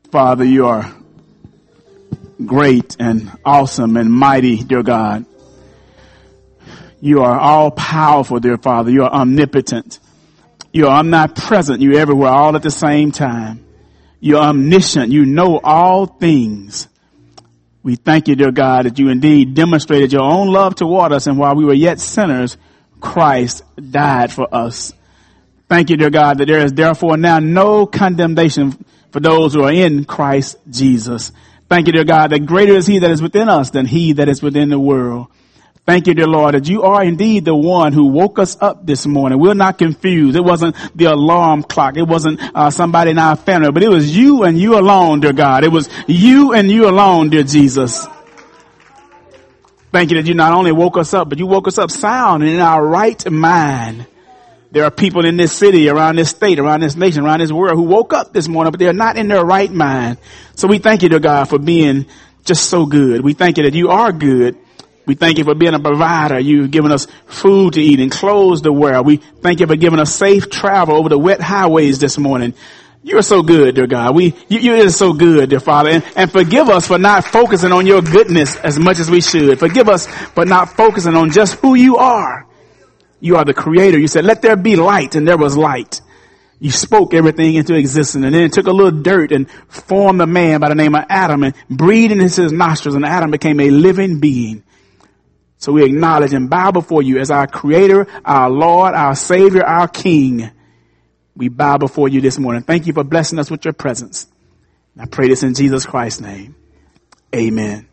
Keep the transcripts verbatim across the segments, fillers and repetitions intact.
Father, you are great and awesome and mighty, dear God. You are all powerful, dear Father. You are omnipotent. You are omnipresent. You're everywhere all at the same time. You're omniscient. You know all things. We thank you, dear God, that you indeed demonstrated your own love toward us, and while we were yet sinners, Christ died for us. Thank you, dear God, that there is therefore now no condemnation for those who are in Christ Jesus. Thank you, dear God, that greater is he that is within us than he that is within the world. Thank you, dear Lord, that you are indeed the one who woke us up this morning. We're not confused. It wasn't the alarm clock. It wasn't uh, somebody in our family, but it was you and you alone, dear God. It was you and you alone, dear Jesus. Thank you that you not only woke us up, but you woke us up sound and in our right mind. There are people in this city, around this state, around this nation, around this world who woke up this morning, but they're not in their right mind. So we thank you, dear God, for being just so good. We thank you that you are good. We thank you for being a provider. You've given us food to eat and clothes to wear. We thank you for giving us safe travel over the wet highways this morning. You're so good, dear God. We, you, you're so good, dear Father. And, and forgive us for not focusing on your goodness as much as we should. Forgive us for not focusing on just who you are. You are the creator. You said, let there be light, and there was light. You spoke everything into existence, and then took a little dirt and formed a man by the name of Adam and breathed into his nostrils, and Adam became a living being. So we acknowledge and bow before you as our creator, our Lord, our Savior, our King. We bow before you this morning. Thank you for blessing us with your presence. I pray this in Jesus Christ's name. Amen.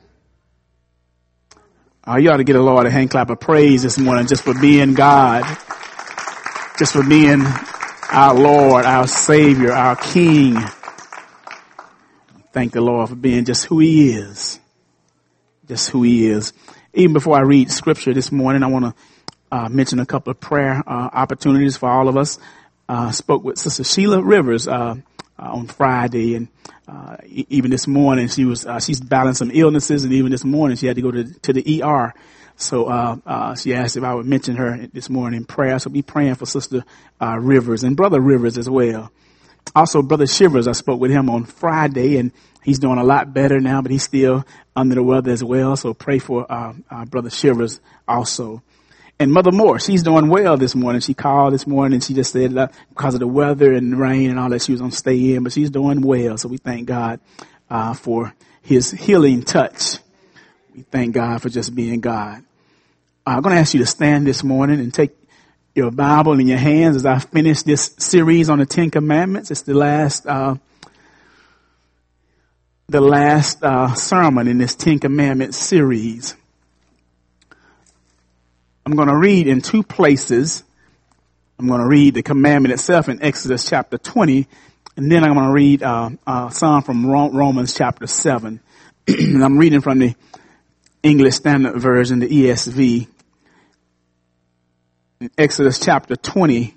Oh, you ought to get a Lord a hand clap of praise this morning just for being God, just for being our Lord, our Savior, our King. Thank the Lord for being just who he is, just who he is. Even before I read scripture this morning, I want to uh, mention a couple of prayer uh, opportunities for all of us. I uh, spoke with Sister Sheila Rivers uh, uh, on Friday, and uh, e- even this morning she was uh, she's battling some illnesses, and even this morning she had to go to to the E R. So uh, uh, she asked if I would mention her this morning in prayer. So be praying for Sister uh, Rivers and Brother Rivers as well. Also, Brother Shivers, I spoke with him on Friday, and he's doing a lot better now, but he's still under the weather as well. So pray for uh, uh, Brother Shivers also. And Mother Moore, she's doing well this morning. She called this morning and she just said that because of the weather and the rain and all that, she was going to stay in, but she's doing well. So we thank God uh, for his healing touch. We thank God for just being God. I'm going to ask you to stand this morning and take your Bible in your hands as I finish this series on the Ten Commandments. It's the last, uh, the last uh, sermon in this Ten Commandments series. I'm going to read in two places. I'm going to read the commandment itself in Exodus chapter twenty, and then I'm going to read uh, uh, some from Romans chapter seven. And I'm reading from the English Standard Version, the E S V. In Exodus chapter twenty,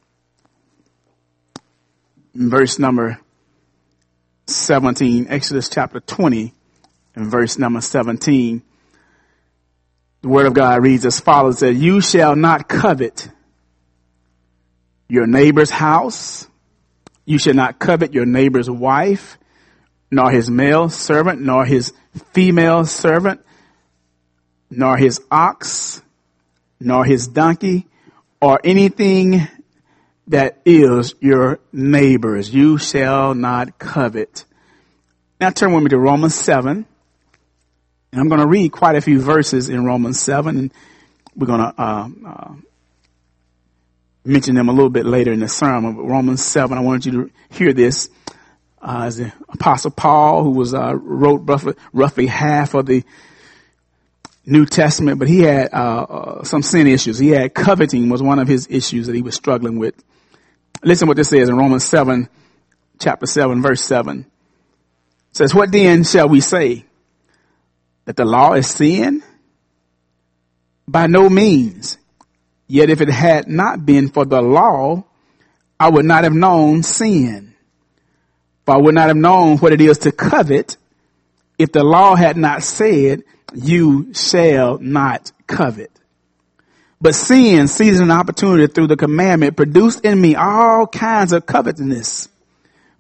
verse number seventeen. Exodus chapter twenty, and verse number seventeen. The word of God reads as follows: that you shall not covet your neighbor's house. You shall not covet your neighbor's wife, nor his male servant, nor his female servant, nor his ox, nor his donkey, or anything that is your neighbor's. You shall not covet. Now turn with me to Romans seven. And I'm going to read quite a few verses in Romans seven, and we're going to uh, uh, mention them a little bit later in the sermon. But Romans seven, I want you to hear this. Uh, as the Apostle Paul, who was uh, wrote roughly, roughly half of the New Testament, but he had uh, uh, some sin issues. He had coveting was one of his issues that he was struggling with. Listen what this says in Romans seven, chapter seven, verse seven. It says, "What then shall we say? That the law is sin? By no means. Yet if it had not been for the law, I would not have known sin. For I would not have known what it is to covet if the law had not said, you shall not covet. But sin, seizing an opportunity through the commandment, produced in me all kinds of covetousness.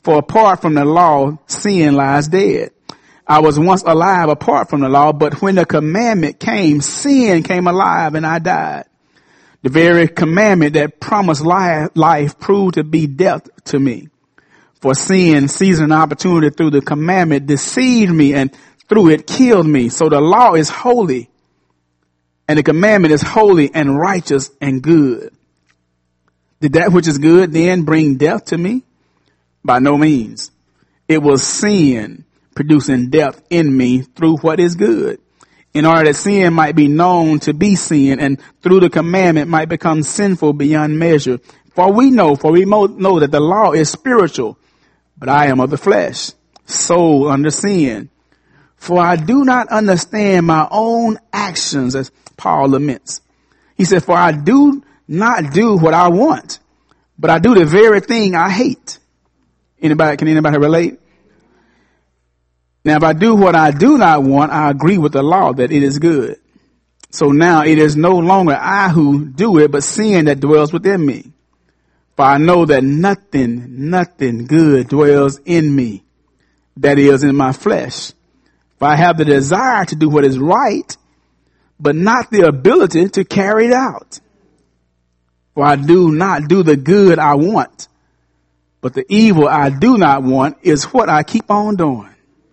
For apart from the law, sin lies dead. I was once alive apart from the law, but when the commandment came, sin came alive and I died. The very commandment that promised life, life proved to be death to me. For sin, seizing an opportunity through the commandment, deceived me and through it killed me. So the law is holy and the commandment is holy and righteous and good. Did that which is good then bring death to me? By no means. It was sin producing death in me through what is good, in order that sin might be known to be sin, and through the commandment might become sinful beyond measure. For we know, for we know that the law is spiritual, but I am of the flesh, sold under sin. For I do not understand my own actions, as Paul laments. He said, for I do not do what I want, but I do the very thing I hate. Anybody, can anybody relate? Now, if I do what I do not want, I agree with the law that it is good. So now it is no longer I who do it, but sin that dwells within me. For I know that nothing, nothing good dwells in me, that is in my flesh. For I have the desire to do what is right, but not the ability to carry it out. For I do not do the good I want, but the evil I do not want is what I keep on doing.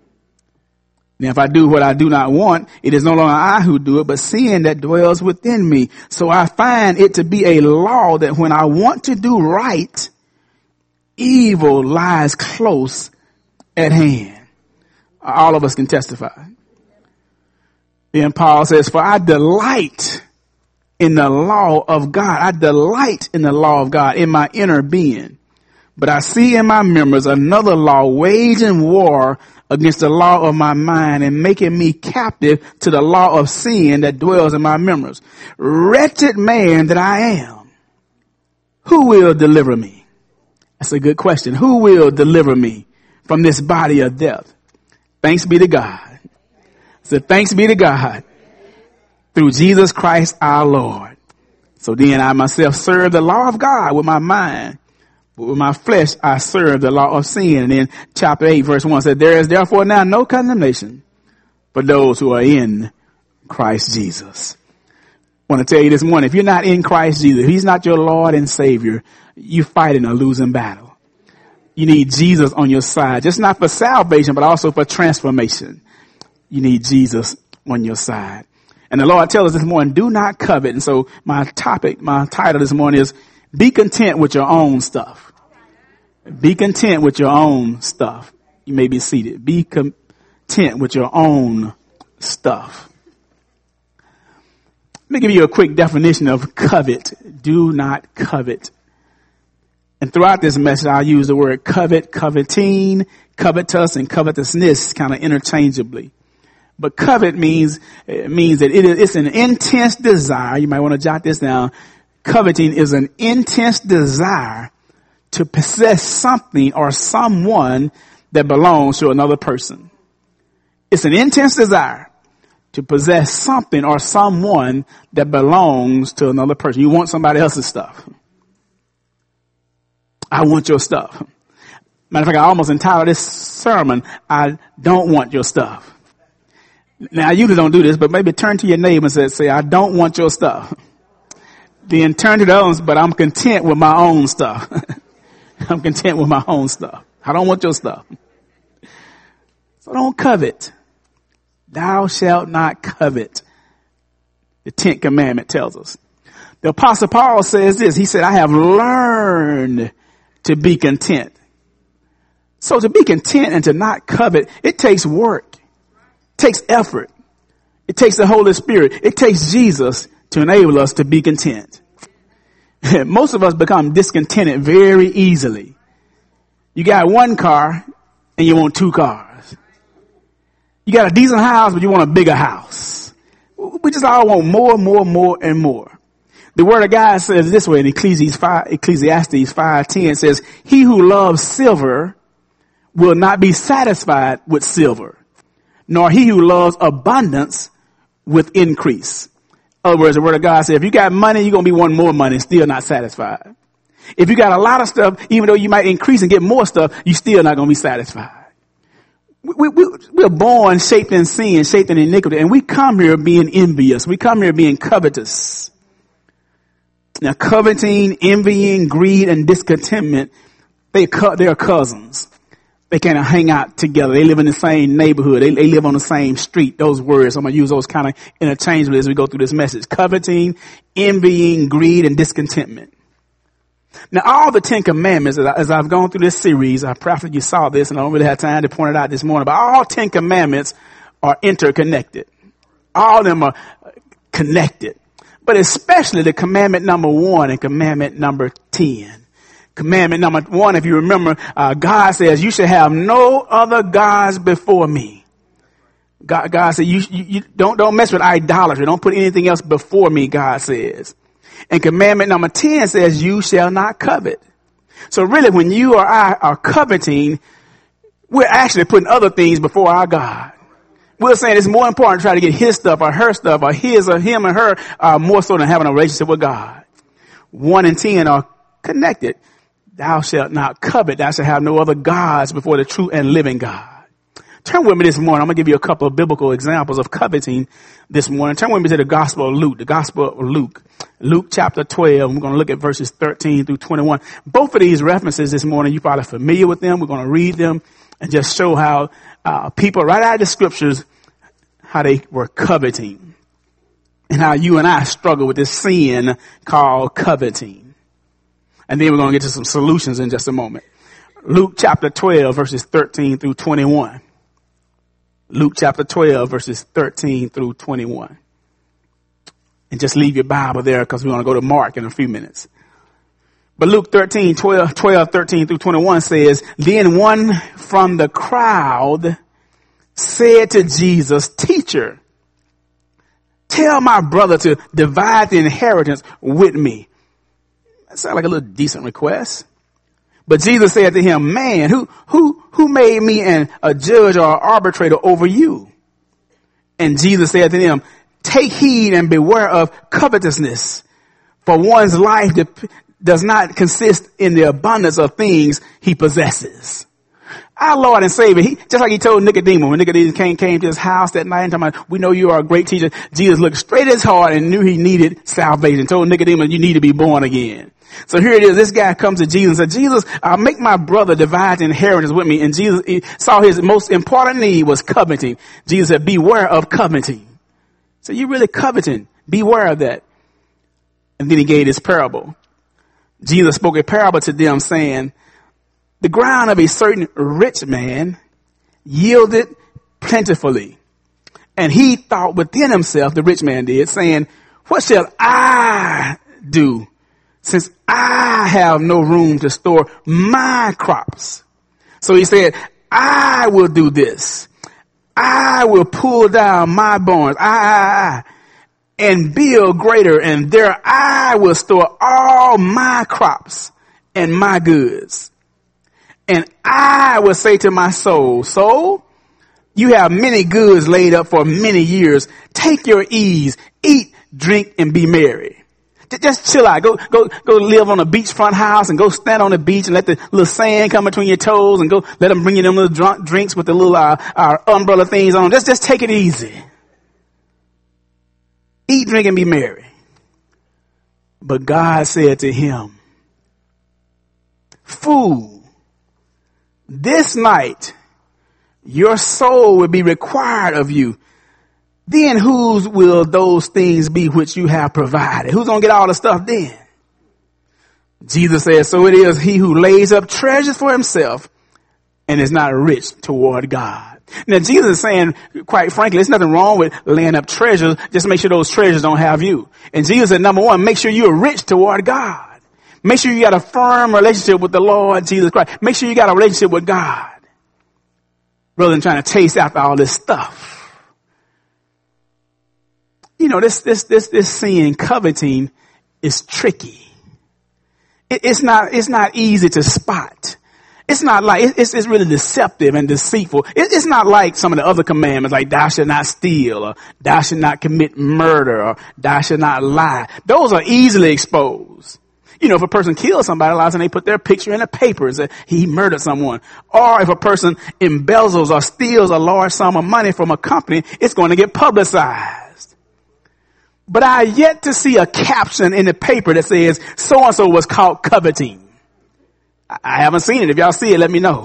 Now, if I do what I do not want, it is no longer I who do it, but sin that dwells within me. So I find it to be a law that when I want to do right, evil lies close at hand. All of us can testify. Then Paul says, for I delight in the law of God. I delight in the law of God in my inner being. But I see in my members another law waging war against the law of my mind and making me captive to the law of sin that dwells in my members. Wretched man that I am, who will deliver me? That's a good question. Who will deliver me from this body of death? Thanks be to God. So thanks be to God through Jesus Christ our Lord. So then I myself serve the law of God with my mind. But with my flesh, I serve the law of sin. And then chapter eight, verse one said, there is therefore now no condemnation for those who are in Christ Jesus. I want to tell you this morning, if you're not in Christ Jesus, if he's not your Lord and Savior, you're fighting a losing battle. You need Jesus on your side, just not for salvation, but also for transformation. You need Jesus on your side. And the Lord tells us this morning, do not covet. And so my topic, my title this morning is, be content with your own stuff. Be content with your own stuff. You may be seated. Be content with your own stuff. Let me give you a quick definition of covet. Do not covet. And throughout this message, I'll use the word covet, coveting, covetous, and covetousness kind of interchangeably. But covet means, it means that it is, it's an intense desire. You might want to jot this down. Coveting is an intense desire to possess something or someone that belongs to another person. It's an intense desire to possess something or someone that belongs to another person. You want somebody else's stuff. I want your stuff. Matter of fact, I almost entitled this sermon, I don't want your stuff. Now, I usually don't do this, but maybe turn to your neighbor and say, say I don't want your stuff. Then turn to the others, but I'm content with my own stuff. I'm content with my own stuff. I don't want your stuff. So don't covet. Thou shalt not covet. The tenth commandment tells us. The Apostle Paul says this. He said, I have learned to be content. So to be content and to not covet, it takes work. It takes effort. It takes the Holy Spirit. It takes Jesus to enable us to be content. Most of us become discontented very easily. You got one car and you want two cars. You got a decent house, but you want a bigger house. We just all want more, more, more, and more. The word of God says this way in Ecclesiastes five ten says, he who loves silver will not be satisfied with silver, nor he who loves abundance with increase. In other words, the word of God says, if you got money, you're going to be wanting more money and still not satisfied. If you got a lot of stuff, even though you might increase and get more stuff, you still not going to be satisfied. We, we, we're born shaped in sin, shaped in iniquity, and we come here being envious. We come here being covetous. Now, coveting, envying, greed, and discontentment, they, they're cousins. They kind of hang out together. They live in the same neighborhood. They, they live on the same street. Those words, I'm going to use those kind of interchangeably as we go through this message. Coveting, envying, greed, and discontentment. Now, all the Ten Commandments, as I've gone through this series, I probably you saw this, and I don't really have time to point it out this morning, but all Ten Commandments are interconnected. All of them are connected. But especially the commandment number one and commandment number ten. Commandment number one, if you remember, uh, God says, you should have no other gods before me. God, God said, you, you, you don't, don't mess with idolatry. Don't put anything else before me, God says. And commandment number ten says, you shall not covet. So really, when you or I are coveting, we're actually putting other things before our God. We're saying it's more important to try to get his stuff or her stuff or his or him or her uh, more so than having a relationship with God. One and ten are connected. Thou shalt not covet. Thou shalt have no other gods before the true and living God. Turn with me this morning. I'm going to give you a couple of biblical examples of coveting this morning. Turn with me to the Gospel of Luke, the Gospel of Luke, Luke chapter twelve. We're going to look at verses thirteen through twenty-one. Both of these references this morning, you're probably familiar with them. We're going to read them and just show how uh, people right out of the scriptures, how they were coveting and how you and I struggle with this sin called coveting. And then we're going to get to some solutions in just a moment. Luke chapter twelve, verses thirteen through twenty-one. Luke chapter twelve, verses thirteen through twenty-one. And just leave your Bible there because we're going to go to Mark in a few minutes. But Luke thirteen, twelve, twelve, thirteen through twenty-one says, then one from the crowd said to Jesus, teacher, tell my brother to divide the inheritance with me. That sounds like a little decent request. But Jesus said to him, man, who, who, who made me an, a judge or an arbitrator over you? And Jesus said to them, take heed and beware of covetousness, for one's life de- does not consist in the abundance of things he possesses. Our Lord and Savior, he, just like he told Nicodemus, when Nicodemus came, came to his house that night and talking about, we know you are a great teacher. Jesus looked straight at his heart and knew he needed salvation. Told Nicodemus, you need to be born again. So here it is. This guy comes to Jesus and said, Jesus, uh, make my brother divide the inheritance with me. And Jesus he saw his most important need was coveting. Jesus said, beware of coveting. So you really coveting. Beware of that. And then he gave this parable. Jesus spoke a parable to them saying, the ground of a certain rich man yielded plentifully. And he thought within himself, the rich man did, saying, what shall I do since I have no room to store my crops? So he said, I will do this. I will pull down my barns. I, I, I, and build greater, and there I will store all my crops and my goods. And I will say to my soul, soul, you have many goods laid up for many years. Take your ease, eat, drink, and be merry. Just chill out. Go, go, go live on a beachfront house and go stand on the beach and let the little sand come between your toes and go let them bring you them little drunk drinks with the little, uh, uh, umbrella things on. Just, just take it easy. Eat, drink, and be merry. But God said to him, fool, this night your soul will be required of you. Then whose will those things be which you have provided? Who's going to get all the stuff then? Jesus says, so it is he who lays up treasures for himself and is not rich toward God. Now Jesus is saying, quite frankly, there's nothing wrong with laying up treasures. Just make sure those treasures don't have you. And Jesus said, number one, make sure you're rich toward God. Make sure you got a firm relationship with the Lord Jesus Christ. Make sure you got a relationship with God rather than trying to chase after all this stuff. You know, this, this, this, this sin, coveting, is tricky. It, it's not, it's not easy to spot. It's not like, it's, it's really deceptive and deceitful. It, it's not like some of the other commandments, like thou shalt not steal, or thou shalt not commit murder, or thou shalt not lie. Those are easily exposed. You know, if a person kills somebody, a lot of times they put their picture in the papers that he murdered someone. Or if a person embezzles or steals a large sum of money from a company, it's going to get publicized. But I have yet to see a caption in the paper that says so-and-so was caught coveting. I haven't seen it. If y'all see it, let me know.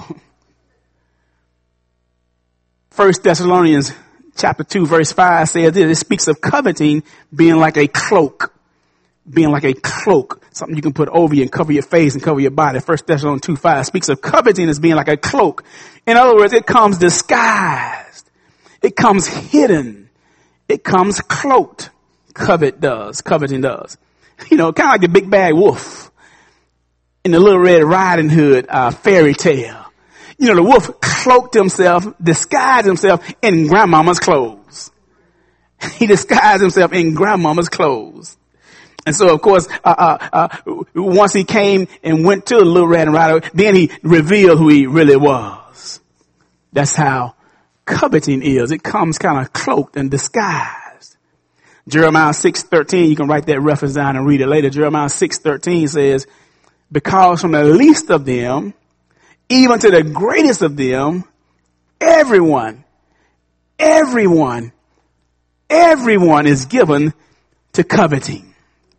First Thessalonians chapter two verse five says this. It speaks of coveting being like a cloak. Being like a cloak. Something you can put over you and cover your face and cover your body. First Thessalonians two five speaks of coveting as being like a cloak. In other words, it comes disguised. It comes hidden. It comes cloaked. Covet does. Coveting does. You know, kind of like the big bad wolf in the Little Red Riding Hood uh, fairy tale. You know, the wolf cloaked himself, disguised himself in grandmama's clothes. He disguised himself in grandmama's clothes. And so, of course, uh, uh, uh, once he came and went to the Little Red Riding Hood, then he revealed who he really was. That's how coveting is. It comes kind of cloaked and disguised. Jeremiah six thirteen, you can write that reference down and read it later. Jeremiah six thirteen says, because from the least of them, even to the greatest of them, everyone, everyone, everyone is given to coveting.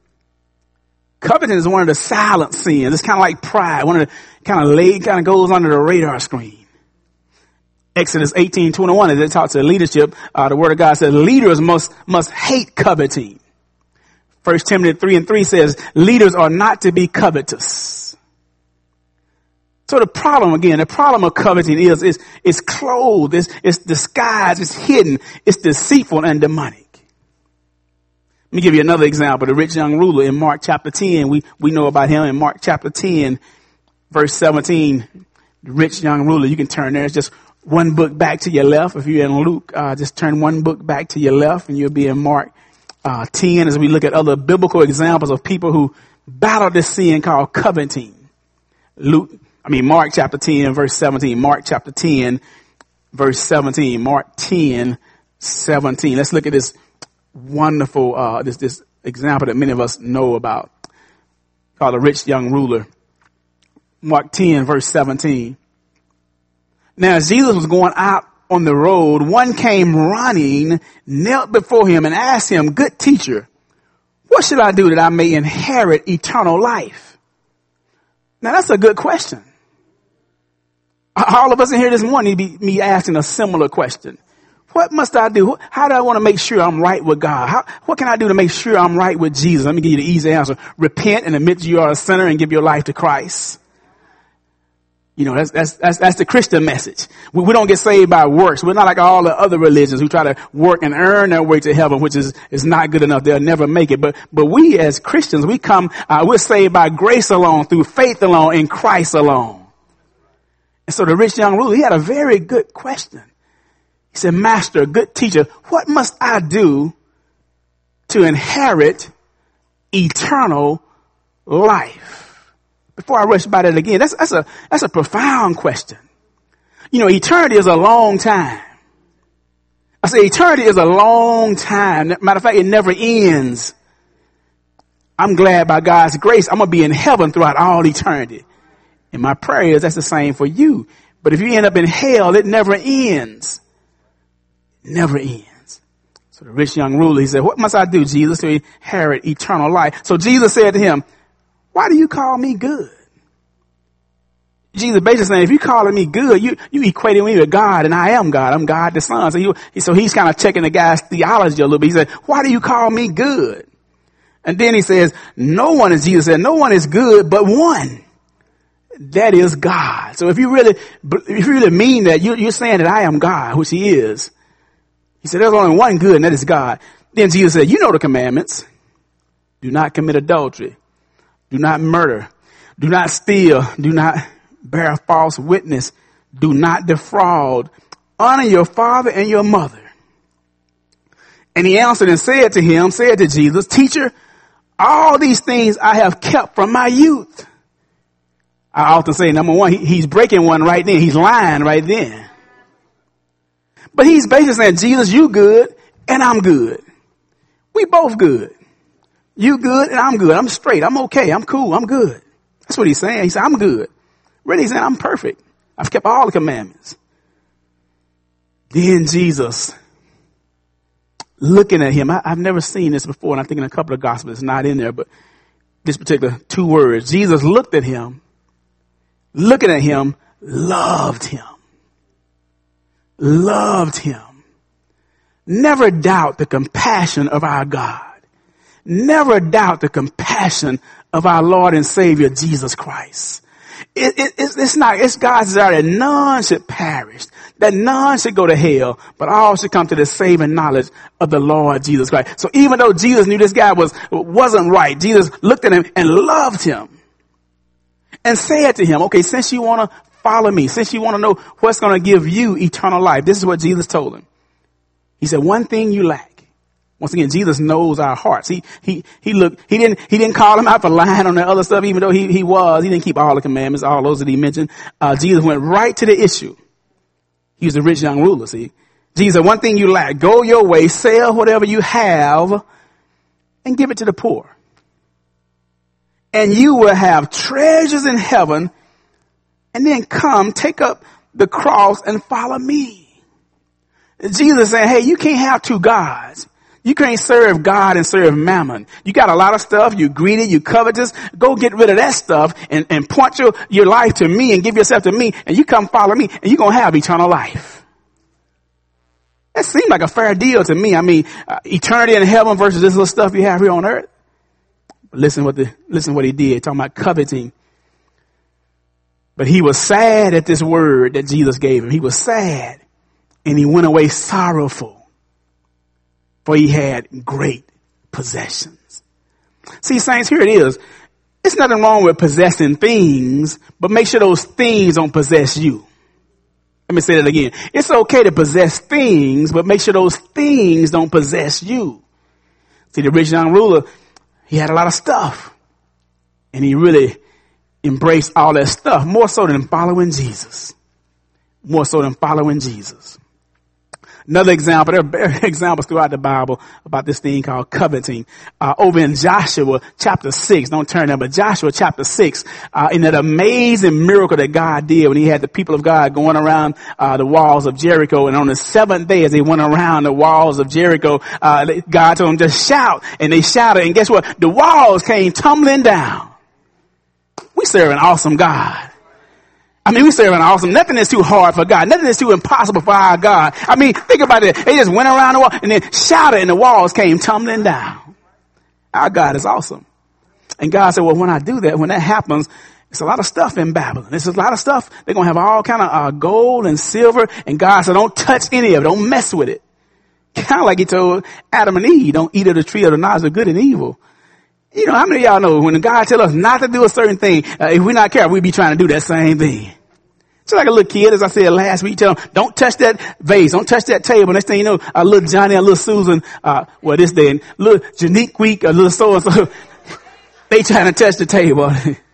Coveting is one of the silent sins. It's kind of like pride. One of the kind of laid, kind of goes under the radar screen. Exodus eighteen twenty-one, as it talks to leadership, uh, the word of God says leaders must, must hate coveting. First Timothy three and three says leaders are not to be covetous. So the problem again, the problem of coveting is, is, it's clothed, it's, it's disguised, it's hidden, it's deceitful and demonic. Let me give you another example. The rich young ruler in Mark chapter ten. We, we know about him in Mark chapter ten, verse seventeen. The rich young ruler. You can turn there. It's just one book back to your left. If you're in Luke, uh, just turn one book back to your left and you'll be in Mark, uh, ten as we look at other biblical examples of people who battled this sin called coveting. Luke, I mean, Mark chapter ten, verse seventeen. Mark chapter ten, verse seventeen. Mark ten, seventeen. Let's look at this wonderful, uh, this, this example that many of us know about called the rich young ruler. Mark ten, verse seventeen. Now, as Jesus was going out on the road, one came running, knelt before him and asked him, good teacher, what should I do that I may inherit eternal life? Now, that's a good question. All of us in here this morning need to be me asking a similar question. What must I do? How do I want to make sure I'm right with God? How, what can I do to make sure I'm right with Jesus? Let me give you the easy answer. Repent and admit you are a sinner and give your life to Christ. You know, that's, that's, that's, that's the Christian message. We, we don't get saved by works. We're not like all the other religions who try to work and earn their way to heaven, which is, is not good enough. They'll never make it. But, but we as Christians, we come, uh, we're saved by grace alone, through faith alone, in Christ alone. And so the rich young ruler, he had a very good question. He said, Master, good teacher, what must I do to inherit eternal life? Before I rush by that again, that's, that's a, that's a profound question. You know, eternity is a long time. I say eternity is a long time. Matter of fact, it never ends. I'm glad by God's grace, I'm going to be in heaven throughout all eternity. And my prayer is that's the same for you. But if you end up in hell, it never ends. It never ends. So the rich young ruler, he said, what must I do, Jesus, to inherit eternal life? So Jesus said to him, why do you call me good? Jesus basically saying, if you calling me good, you, you equating me with God, and I am God. I'm God the Son. So, you, so he's kind of checking the guy's theology a little bit. He said, why do you call me good? And then he says, no one, as Jesus said, no one is good but one. That is God. So if you really, if you really mean that, you, you're saying that I am God, which he is. He said, there's only one good, and that is God. Then Jesus said, you know the commandments. Do not commit adultery. Do not murder. Do not steal. Do not bear false witness. Do not defraud. Honor your father and your mother. And he answered and said to him, said to Jesus, teacher, all these things I have kept from my youth. I often say, number one, he, he's breaking one right then. He's lying right then. But he's basically saying, Jesus, you good and I'm good. We both good. You good and I'm good. I'm straight. I'm okay. I'm cool. I'm good. That's what he's saying. He said, I'm good. Really, he's saying, I'm perfect. I've kept all the commandments. Then Jesus, looking at him, I, I've never seen this before, and I think in a couple of gospels it's not in there, but this particular two words. Jesus looked at him, looking at him, loved him. Loved him. Never doubt the compassion of our God. Never doubt the compassion of our Lord and Savior, Jesus Christ. It, it, it's, it's not, it's God's desire that none should perish, that none should go to hell, but all should come to the saving knowledge of the Lord Jesus Christ. So even though Jesus knew this guy was, wasn't right, Jesus looked at him and loved him and said to him, okay, since you want to follow me, since you want to know what's going to give you eternal life, this is what Jesus told him. He said, one thing you lack. Once again, Jesus knows our hearts. He, he, he looked, he didn't, he didn't call him out for lying on the other stuff, even though he, he was. He didn't keep all the commandments, all those that he mentioned. Uh, Jesus went right to the issue. He was a rich young ruler, see. Jesus said, one thing you lack, go your way, sell whatever you have and give it to the poor. And you will have treasures in heaven, and then come, take up the cross and follow me. Jesus saying, hey, you can't have two gods. You can't serve God and serve mammon. You got a lot of stuff. You greedy, you covetous. Go get rid of that stuff and, and point your, your life to me and give yourself to me, and you come follow me, and you're going to have eternal life. That seemed like a fair deal to me. I mean, uh, eternity in heaven versus this little stuff you have here on earth. But listen what the, listen what he did, talking about coveting. But he was sad at this word that Jesus gave him. He was sad, and he went away sorrowful, for he had great possessions. See, saints, here it is. It's nothing wrong with possessing things, but make sure those things don't possess you. Let me say that again. It's okay to possess things, but make sure those things don't possess you. See, the rich young ruler, he had a lot of stuff, and he really embraced all that stuff, more so than following Jesus. More so than following Jesus. Another example, there are examples throughout the Bible about this thing called coveting. Uh, over in Joshua chapter six, don't turn there, but Joshua chapter six, uh, in that amazing miracle that God did when he had the people of God going around, uh, the walls of Jericho. And on the seventh day, as they went around the walls of Jericho, uh, God told them to shout, and they shouted, and guess what? The walls came tumbling down. We serve an awesome God. I mean, we serve an awesome, nothing is too hard for God. Nothing is too impossible for our God. I mean, think about it. They just went around the wall and then shouted and the walls came tumbling down. Our God is awesome. And God said, well, when I do that, when that happens, it's a lot of stuff in Babylon. It's a lot of stuff. They're going to have all kind of uh, gold and silver. And God said, don't touch any of it. Don't mess with it. Kind of like he told Adam and Eve, don't eat of the tree of the knowledge of good and evil. You know, how many of y'all know when God tells us not to do a certain thing, uh, if we're not careful, we'd be trying to do that same thing. Just like a little kid, as I said last week, tell them, don't touch that vase, don't touch that table. Next thing you know, a little Johnny and little Susan, uh, well, this day, and little Janique Week, a little so-and-so, they trying to touch the table.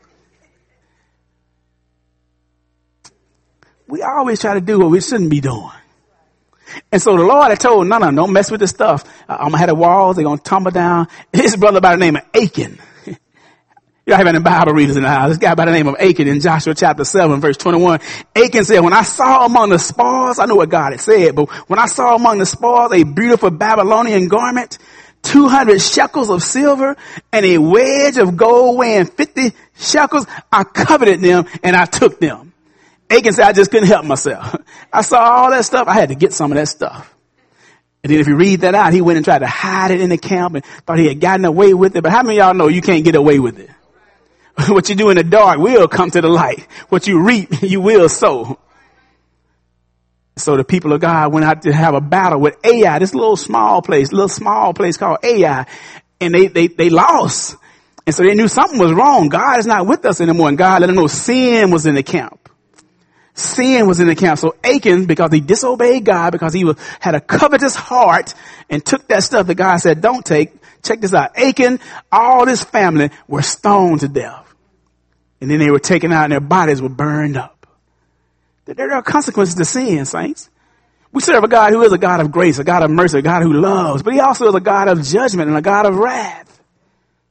We always try to do what we shouldn't be doing. And so the Lord had told, no, no, don't mess with this stuff. Uh, I'm going to have the walls, they're going to tumble down. His brother by the name of Achan. You don't have any Bible readers in the house. This guy by the name of Achan in Joshua chapter seven, verse twenty-one. Achan said, when I saw among the spoils, I know what God had said, but when I saw among the spoils a beautiful Babylonian garment, two hundred shekels of silver, and a wedge of gold weighing fifty shekels, I coveted them and I took them. Achan said, I just couldn't help myself. I saw all that stuff. I had to get some of that stuff. And then if you read that out, he went and tried to hide it in the camp and thought he had gotten away with it. But how many of y'all know you can't get away with it? What you do in the dark will come to the light. What you reap, you will sow. So the people of God went out to have a battle with Ai, this little small place, little small place called Ai. And they, they, they lost. And so they knew something was wrong. God is not with us anymore. And God let them know sin was in the camp. Sin was in the camp. So Achan, because he disobeyed God, because he was, had a covetous heart and took that stuff that God said don't take. Check this out. Achan, all his family were stoned to death. And then they were taken out and their bodies were burned up. There are consequences to sin, saints. We serve a God who is a God of grace, a God of mercy, a God who loves, but he also is a God of judgment and a God of wrath.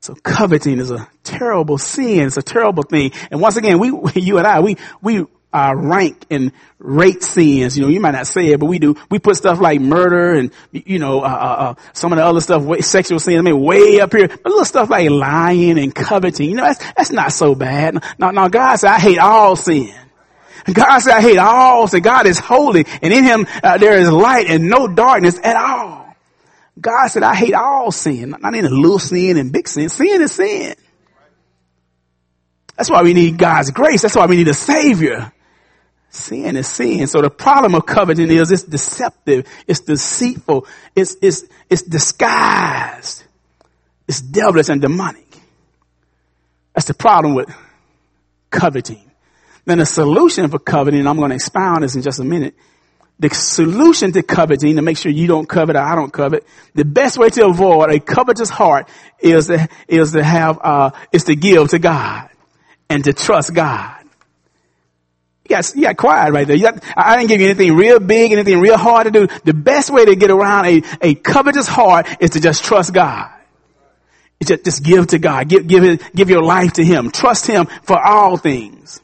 So coveting is a terrible sin. It's a terrible thing. And once again, we, you and I, we, we, uh, rank and rate sins. You know, you might not say it, but we do. We put stuff like murder and, you know, uh, uh, some of the other stuff, sexual sins, I mean, way up here. But little stuff like lying and coveting, you know, that's, that's not so bad. Now, now God said, I hate all sin. God said, I hate all sin. God is holy, and in him, uh, there is light and no darkness at all. God said, I hate all sin. Not any little sin and big sin. Sin is sin. That's why we need God's grace. That's why we need a savior. Sin is sin. So the problem of coveting is it's deceptive. It's deceitful. It's, it's, it's disguised. It's devilish and demonic. That's the problem with coveting. Then the solution for coveting, and I'm going to expound this in just a minute. The solution to coveting, to make sure you don't covet or I don't covet, the best way to avoid a covetous heart is to, is to have, uh, is to give to God and to trust God. You got, you got quiet right there. You got, I didn't give you anything real big, anything real hard to do. The best way to get around a, a covetous heart is to just trust God. It's just, just give to God. Give, give it, give your life to him. Trust him for all things.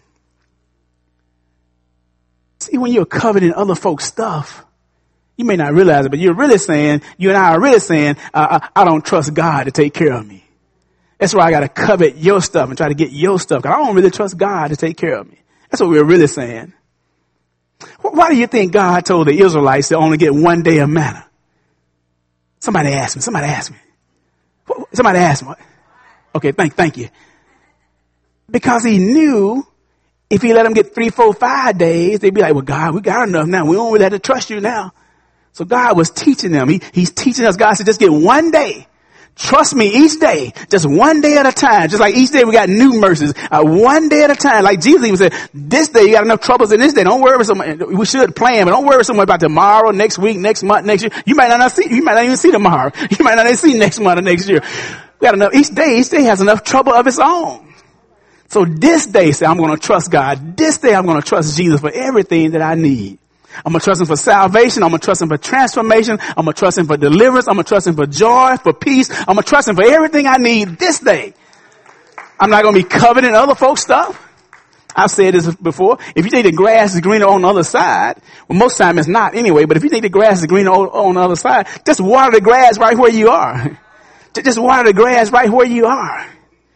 See, when you're coveting other folks' stuff, you may not realize it, but you're really saying, you and I are really saying, uh, I, I don't trust God to take care of me. That's why I got to covet your stuff and try to get your stuff. Cause I don't really trust God to take care of me. That's what we're really saying. Why do you think God told the Israelites to only get one day of manna? Somebody asked me. Somebody asked me. Somebody asked me. Okay, thank, thank you. Because he knew if he let them get three, four, five days, they'd be like, well, God, we got enough now. We don't really have to trust you now. So God was teaching them. He, he's teaching us. God said, just get one day. Trust me each day, just one day at a time. Just like each day we got new mercies, uh, one day at a time. Like Jesus even said, this day you got enough troubles in this day. Don't worry so much. We should plan, but don't worry so much about tomorrow, next week, next month, next year. You might not see, you might not even see tomorrow. You might not even see next month or next year. We got enough, each day, each day has enough trouble of its own. So this day, say, I'm going to trust God. This day, I'm going to trust Jesus for everything that I need. I'm going to trust him for salvation. I'm going to trust him for transformation. I'm going to trust him for deliverance. I'm going to trust him for joy, for peace. I'm going to trust him for everything I need this day. I'm not going to be coveting other folks' stuff. I've said this before. If you think the grass is greener on the other side, well, most time it's not anyway, but if you think the grass is greener on, on the other side, just water the grass right where you are. Just water the grass right where you are.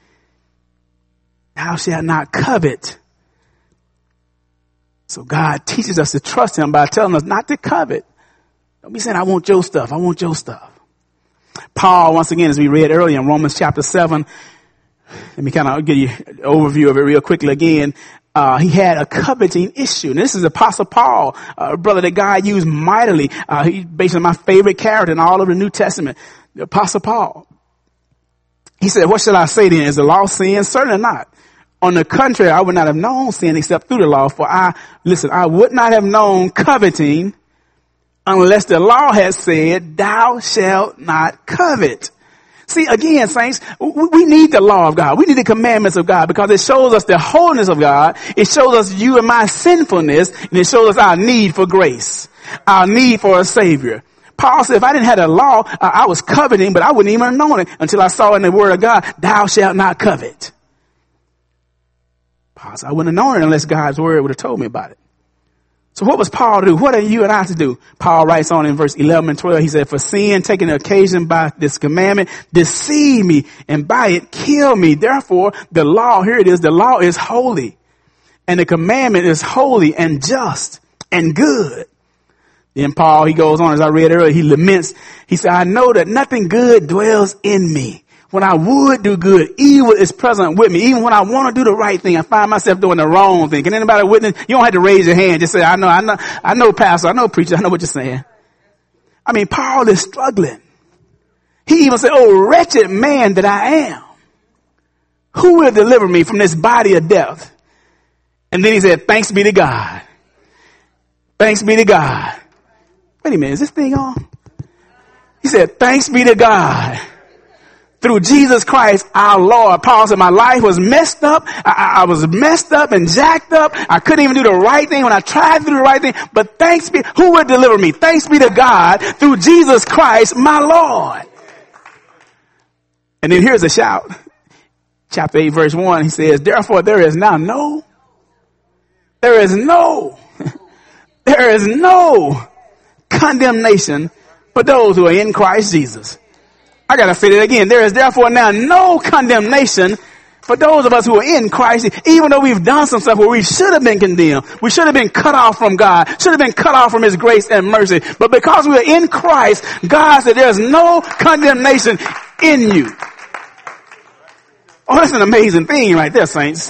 Thou shalt not covet. So God teaches us to trust him by telling us not to covet. Don't be saying, I want your stuff. I want your stuff. Paul, once again, as we read earlier in Romans chapter seven, let me kind of give you an overview of it real quickly again. Uh, he had a coveting issue. And this is Apostle Paul, a brother that God used mightily. Uh, he's basically my favorite character in all of the New Testament, the Apostle Paul. He said, what shall I say then? Is the law sin? Certainly not. On the contrary, I would not have known sin except through the law. For I, listen, I would not have known coveting unless the law had said, thou shalt not covet. See, again, saints, we need the law of God. We need the commandments of God because it shows us the holiness of God. It shows us you and my sinfulness, and it shows us our need for grace, our need for a savior. Paul said, if I didn't have the law, uh, I was coveting, but I wouldn't even have known it until I saw in the word of God, thou shalt not covet. Paul said, I wouldn't have known it unless God's word would have told me about it. So what was Paul to do? What are you and I to do? Paul writes on in verse eleven and twelve. He said, for sin taking occasion by this commandment, deceive me, and by it kill me. Therefore, the law, here it is, the law is holy, and the commandment is holy and just and good. Then Paul, he goes on, as I read earlier, he laments. He said, I know that nothing good dwells in me. When I would do good, evil is present with me. Even when I want to do the right thing, I find myself doing the wrong thing. Can anybody witness? You don't have to raise your hand. Just say, I know, I know, I know, pastor, I know, preacher, I know what you're saying. I mean, Paul is struggling. He even said, oh, wretched man that I am. Who will deliver me from this body of death? And then he said, thanks be to God. Thanks be to God. Wait a minute, is this thing on? He said, thanks be to God. Through Jesus Christ, our Lord. Paul said, my life was messed up. I, I was messed up and jacked up. I couldn't even do the right thing when I tried to do the right thing. But thanks be, who would deliver me? Thanks be to God through Jesus Christ, my Lord. And then here's a shout. Chapter eight, verse one, he says, therefore there is now no, there is no, there is no condemnation for those who are in Christ Jesus. I gotta say that again. There is therefore now no condemnation for those of us who are in Christ, even though we've done some stuff where we should have been condemned. We should have been cut off from God, should have been cut off from his grace and mercy. But because we are in Christ, God said there's no condemnation in you. Oh, that's an amazing thing right there, saints.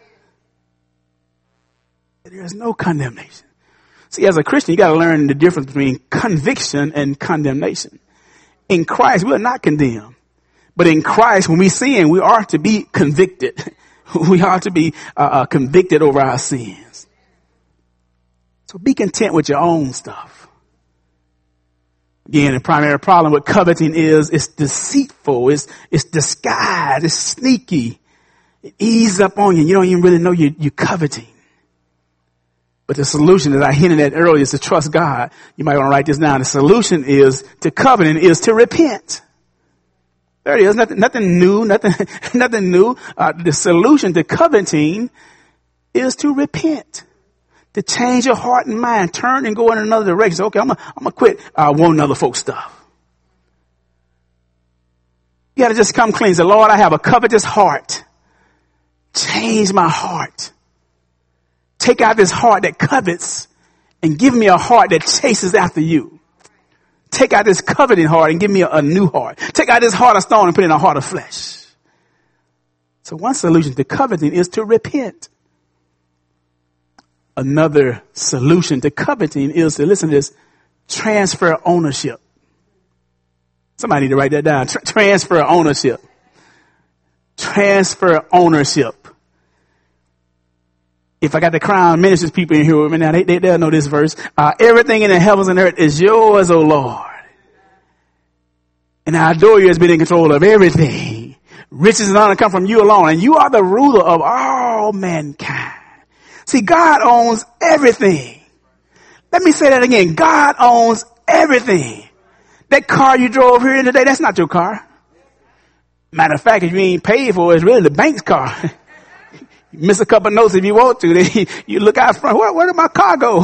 There's no condemnation. See, as a Christian, you got to learn the difference between conviction and condemnation. In Christ, we are not condemned. But in Christ, when we sin, we are to be convicted. We are to be uh, uh, convicted over our sins. So be content with your own stuff. Again, the primary problem with coveting is it's deceitful, it's, it's disguised, it's sneaky. It eases up on you. You don't even really know you're, you're coveting. But the solution, as I hinted at earlier, is to trust God. You might want to write this down. The solution is to coveting is to repent. There it is. Nothing, nothing new, nothing, nothing new. Uh, the solution to coveting is to repent. To change your heart and mind, turn and go in another direction. Okay, I'm gonna, I'm gonna quit uh, wanting other folks' stuff. You gotta just come clean. Say, Lord, I have a covetous heart. Change my heart. Take out this heart that covets and give me a heart that chases after you. Take out this coveting heart and give me a, a new heart. Take out this heart of stone and put in a heart of flesh. So one solution to coveting is to repent. Another solution to coveting is to, listen to this, transfer ownership. Somebody need to write that down. Tr- transfer ownership. Transfer ownership. If I got the Crown Ministries people in here with me now, they, they, they'll know this verse. Uh, everything in the heavens and earth is yours, O Lord. And I adore you as being in control of everything. Riches and honor come from you alone. And you are the ruler of all mankind. See, God owns everything. Let me say that again. God owns everything. That car you drove here today, that's not your car. Matter of fact, if you ain't paid for it, it's really the bank's car. You miss a couple notes if you want to. Then you look out front. Where, where did my car go?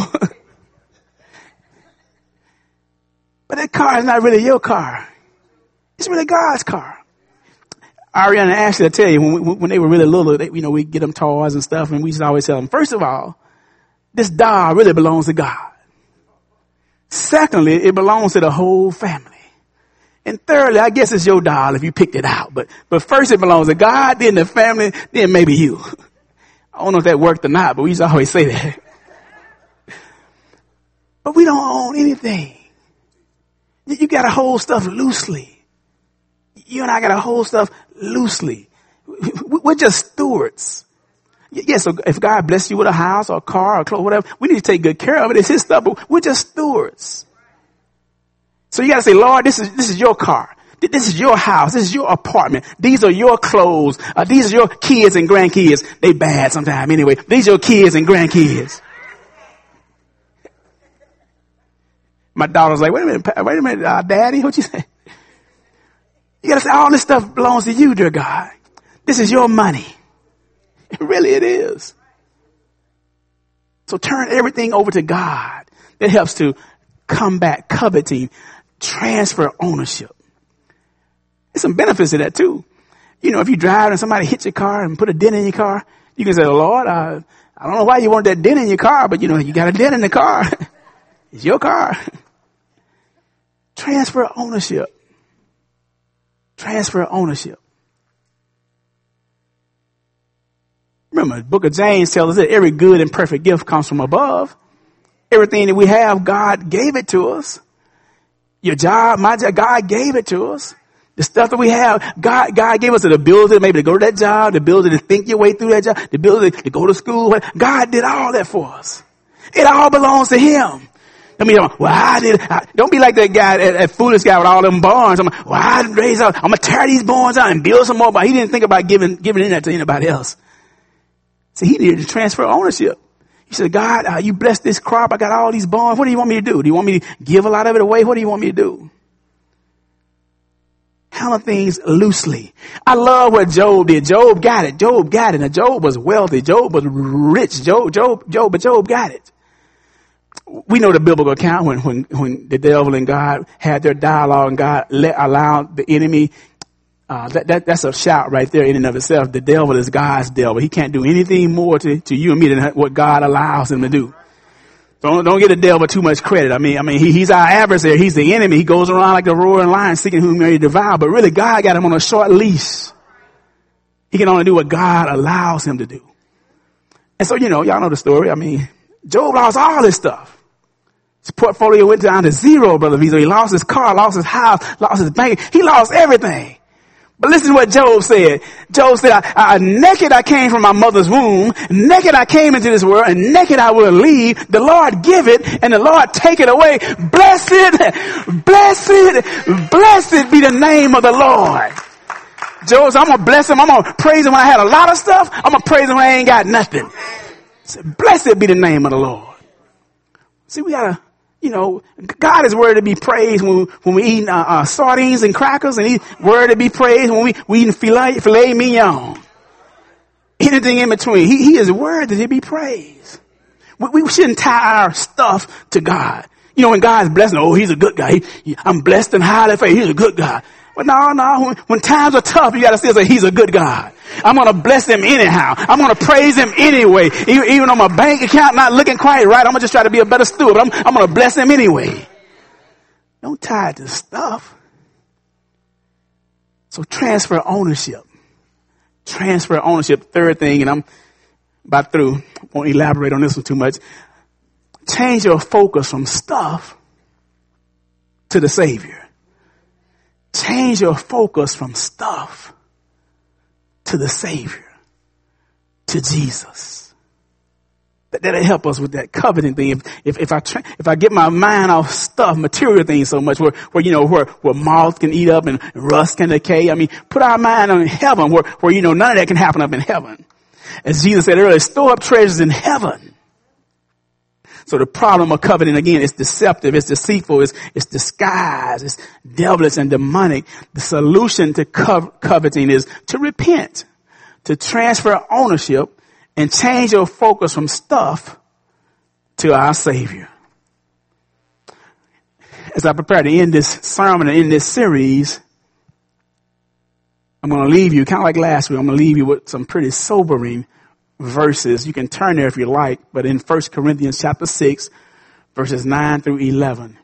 But that car is not really your car. It's really God's car. Ariana and Ashley, I tell you, when, we, when they were really little, they, you know, we get them toys and stuff, and we used to always tell them, first of all, this doll really belongs to God. Secondly, it belongs to the whole family. And thirdly, I guess it's your doll if you picked it out. But, but first it belongs to God, then the family, then maybe you. I don't know if that worked or not, but we used to always say that. But we don't own anything. You, you gotta hold stuff loosely. You and I gotta hold stuff loosely. We're just stewards. Yes, so if God bless you with a house or a car or clothes, whatever, we need to take good care of it. It's his stuff, but we're just stewards. So you gotta say, Lord, this is, this is your car. This is your house. This is your apartment. These are your clothes. Uh, these are your kids and grandkids. They bad sometimes anyway. These are your kids and grandkids. My daughter's like, wait a minute, wait a minute, uh, Daddy, what you say? You gotta say, all this stuff belongs to you, dear God. This is your money. Really, it is. So turn everything over to God. That helps to combat coveting, transfer ownership. There's some benefits to that too. You know, if you drive and somebody hits your car and put a dent in your car, you can say, Lord, uh, I don't know why you want that dent in your car, but you know, you got a dent in the car. It's your car. Transfer ownership. Transfer ownership. Remember, the book of James tells us that every good and perfect gift comes from above. Everything that we have, God gave it to us. Your job, my job, God gave it to us. The stuff that we have, God, God gave us the ability maybe to go to that job, the ability to think your way through that job, the ability to go to school. God did all that for us. It all belongs to him. I mean, well, I did. I, don't be like that guy, that, that foolish guy with all them barns. I'm like, well, I raise up. I'm gonna tear these barns out and build some more. But he didn't think about giving giving in that to anybody else. See, he needed to transfer ownership. He said, God, uh, you blessed this crop. I got all these barns. What do you want me to do? Do you want me to give a lot of it away? What do you want me to do? handle things loosely. I love what Job did. Job got it. Job got it. Now Job was wealthy. Job was rich. Job, Job, Job, but Job got it. We know the biblical account when, when, when the devil and God had their dialogue and God let, allowed the enemy. Uh, that, that, that's a shout right there in and of itself. The devil is God's devil. He can't do anything more to, to you and me than what God allows him to do. Don't, don't give the devil too much credit. I mean, I mean, he, he's our adversary. He's the enemy. He goes around like the roaring lion seeking whom he may devour. But really, God got him on a short leash. He can only do what God allows him to do. And so, you know, y'all know the story. I mean, Job lost all his stuff. His portfolio went down to zero, Brother Visa. He lost his car, lost his house, lost his bank. He lost everything. But listen to what Job said. Job said, I, I, naked I came from my mother's womb. Naked I came into this world, and naked I will leave. The Lord give it, and the Lord take it away. Blessed, blessed, blessed be the name of the Lord. Job said, I'm going to bless him. I'm going to praise him when I had a lot of stuff. I'm going to praise him when I ain't got nothing. Said, blessed be the name of the Lord. See, we gotta, you know, God is worthy to be praised when, when we eat uh, uh, sardines and crackers, and He's worthy to be praised when we, we eat filet, filet mignon. Anything in between. He, he is worthy to be praised. We, we shouldn't tie our stuff to God. You know, when God's blessing, oh, He's a good guy. He, he, I'm blessed and highly favored. He's a good God. But no, no, when, when times are tough, you gotta still say, He's a good God. I'm gonna bless him anyhow. I'm gonna praise him anyway. Even, even on my bank account not looking quite right, I'm gonna just try to be a better steward. But I'm, I'm gonna bless him anyway. Don't tie it to stuff. So transfer ownership. Transfer ownership. Third thing, and I'm about through. Won't elaborate on this one too much. Change your focus from stuff to the Savior. Change your focus from stuff to the Savior, to Jesus. That, that'll help us with that coveting thing. If, if, if I, tra- if I get my mind off stuff, material things so much where, where, you know, where, where moth can eat up and rust can decay. I mean, put our mind on heaven where, where, you know, none of that can happen up in heaven. As Jesus said earlier, store up treasures in heaven. So the problem of coveting, again, it's deceptive, it's deceitful, it's, it's disguised, it's devilish and demonic. The solution to co- coveting is to repent, to transfer ownership, and change your focus from stuff to our Savior. As I prepare to end this sermon and end this series, I'm going to leave you, kind of like last week, I'm going to leave you with some pretty sobering verses. You can turn there if you like, but in First Corinthians chapter six, verses nine through eleven.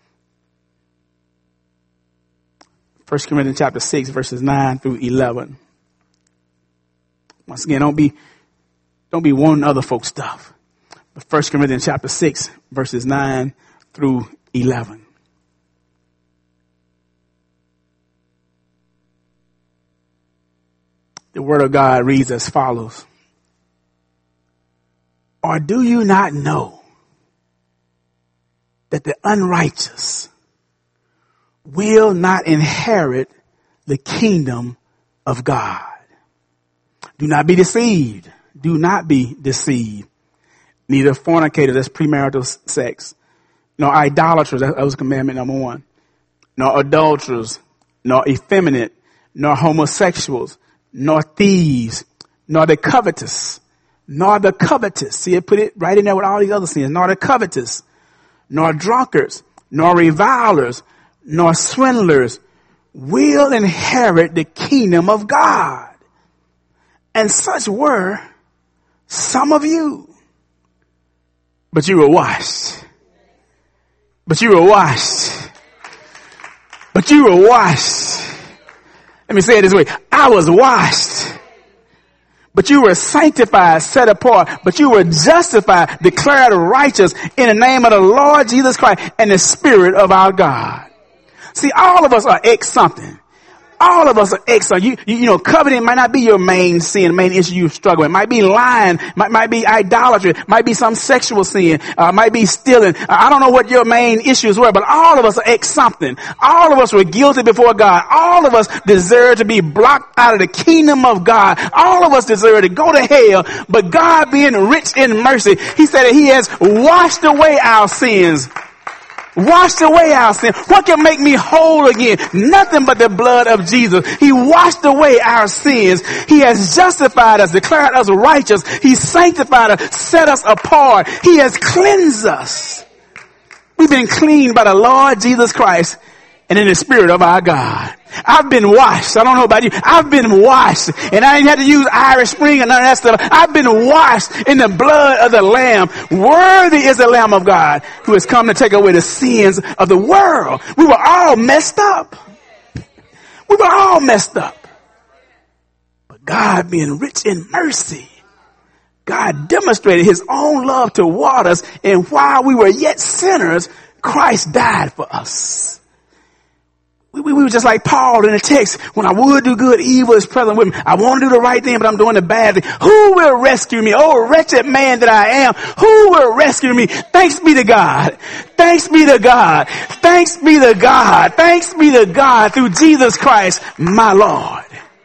First Corinthians chapter six, verses nine through eleven. Once again, don't be, don't be wanting other folks' stuff. But First Corinthians chapter six, verses nine through eleven. The word of God reads as follows. Or do you not know that the unrighteous will not inherit the kingdom of God? Do not be deceived. Do not be deceived. Neither fornicators, that's premarital sex, nor idolaters, that was commandment number one, nor adulterers, nor effeminate, nor homosexuals, nor thieves, nor the covetous, nor the covetous. See, it put it right in there with all these other sins. Nor the covetous, nor drunkards, nor revilers, nor swindlers will inherit the kingdom of God. And such were some of you. But you were washed. But you were washed. But you were washed. Let me say it this way. I was washed. But you were sanctified, set apart, but you were justified, declared righteous in the name of the Lord Jesus Christ and the Spirit of our God. See, all of us are ex something. All of us are ex something. You, you, you know, coveting might not be your main sin, main issue you struggle with. It might be lying, might, might be idolatry, might be some sexual sin, uh, might be stealing. Uh, I don't know what your main issues were, but all of us are ex something. All of us were guilty before God. All of us deserve to be blocked out of the kingdom of God. All of us deserve to go to hell, but God being rich in mercy, He said that He has washed away our sins Washed away our sin. What can make me whole again? Nothing but the blood of Jesus. He washed away our sins. He has justified us, declared us righteous. He sanctified us, set us apart. He has cleansed us. We've been cleaned by the Lord Jesus Christ and in the Spirit of our God. I've been washed. I don't know about you. I've been washed. And I ain't had to use Irish Spring and none of that stuff. I've been washed in the blood of the Lamb. Worthy is the Lamb of God who has come to take away the sins of the world. We were all messed up. We were all messed up. But God, being rich in mercy, God demonstrated his own love toward us. And while we were yet sinners, Christ died for us. We, we, we were just like Paul in the text. When I would do good, evil is present with me. I want to do the right thing, but I'm doing the bad thing. Who will rescue me? Oh, wretched man that I am. Who will rescue me? Thanks be to God. Thanks be to God. Thanks be to God. Thanks be to God through Jesus Christ, my Lord.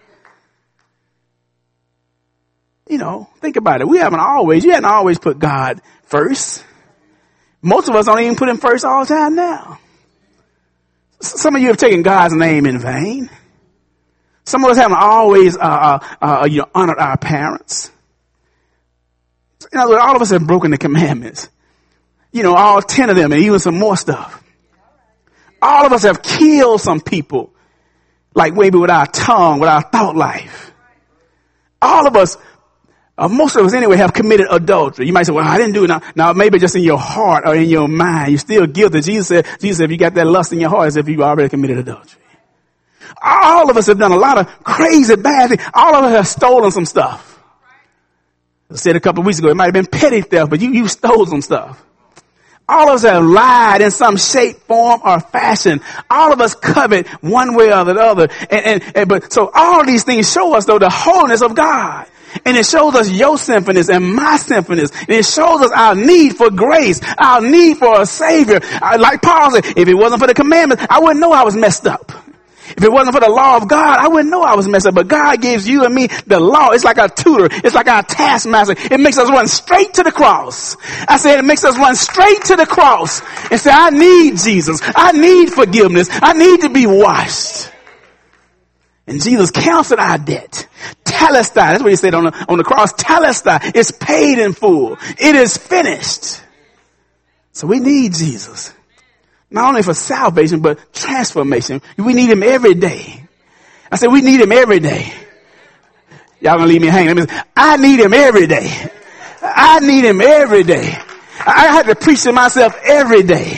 You know, think about it. We haven't always, you haven't always put God first. Most of us don't even put him first all the time now. Some of you have taken God's name in vain. Some of us haven't always, uh, uh, uh, you know, honored our parents. In other words, all of us have broken the commandments. You know, all ten of them and even some more stuff. All of us have killed some people, like maybe with our tongue, with our thought life. All of us, uh, most of us anyway, have committed adultery. You might say, well, I didn't do it. Now, now maybe just in your heart or in your mind, you're still guilty. Jesus said, Jesus said, if you got that lust in your heart, it's as if you already committed adultery. All of us have done a lot of crazy bad things. All of us have stolen some stuff. I said a couple of weeks ago, it might have been petty theft, but you, you stole some stuff. All of us have lied in some shape, form, or fashion. All of us covet one way or the other. And, and, and but so all of these things show us though the holiness of God. And it shows us your sinfulness and my sinfulness. And it shows us our need for grace, our need for a Savior. Like Paul said, if it wasn't for the commandments, I wouldn't know I was messed up. If it wasn't for the law of God, I wouldn't know I was messed up. But God gives you and me the law. It's like our tutor. It's like our taskmaster. It makes us run straight to the cross. I said it makes us run straight to the cross and say, I need Jesus. I need forgiveness. I need to be washed. And Jesus canceled our debt. Telestai, that's what he said on the, on the cross. Telestai, it's paid in full. It is finished. So we need Jesus. Not only for salvation, but transformation. We need him every day. I said we need him every day. Y'all gonna leave me hanging. I need him every day. I need him every day. I have to preach to myself every day.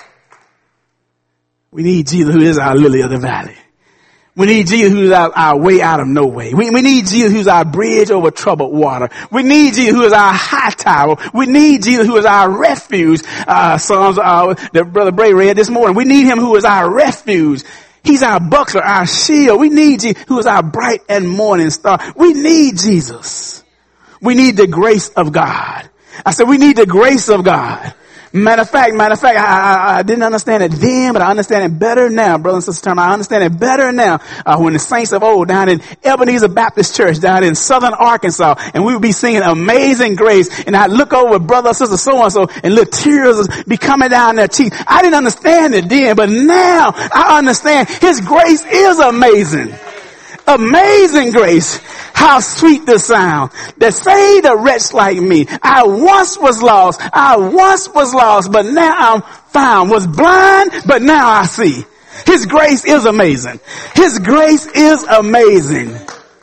We need Jesus who is our lily of the valley. We need Jesus who's our, our way out of no way. We, we need Jesus who's our bridge over troubled water. We need Jesus who is our high tower. We need Jesus who is our refuge. Uh, Psalms, uh, that Brother Bray read this morning. We need him who is our refuge. He's our buckler, our shield. We need Jesus who is our bright and morning star. We need Jesus. We need the grace of God. I said we need the grace of God. Matter of fact, matter of fact, I, I, I didn't understand it then, but I understand it better now, brother and sister. I understand it better now. Uh, when the saints of old down in Ebenezer Baptist Church down in southern Arkansas, and we would be singing Amazing Grace, and I'd look over brother or sister so-and-so, and little tears would be coming down their cheeks. I didn't understand it then, but now I understand his grace is amazing. Amazing grace. How sweet the sound that saved a wretch like me. I once was lost. I once was lost, but now I'm found. Was blind, but now I see. His grace is amazing. His grace is amazing.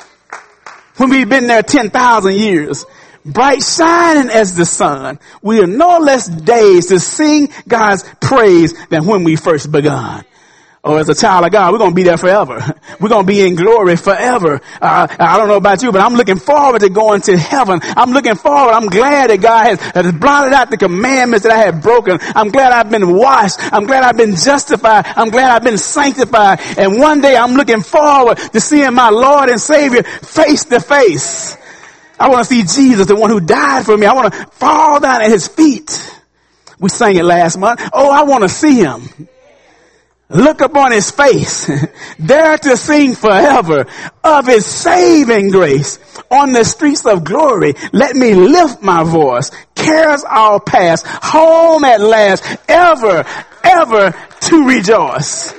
When we've been there ten thousand years, bright shining as the sun, we are no less days to sing God's praise than when we first begun. Or as a child of God, we're going to be there forever. We're going to be in glory forever. Uh, I don't know about you, but I'm looking forward to going to heaven. I'm looking forward. I'm glad that God has, has blotted out the commandments that I have broken. I'm glad I've been washed. I'm glad I've been justified. I'm glad I've been sanctified. And one day I'm looking forward to seeing my Lord and Savior face to face. I want to see Jesus, the one who died for me. I want to fall down at his feet. We sang it last month. Oh, I want to see him. Look upon his face, dare to sing forever of his saving grace. On the streets of glory, let me lift my voice. Cares all past, home at last, ever, ever to rejoice.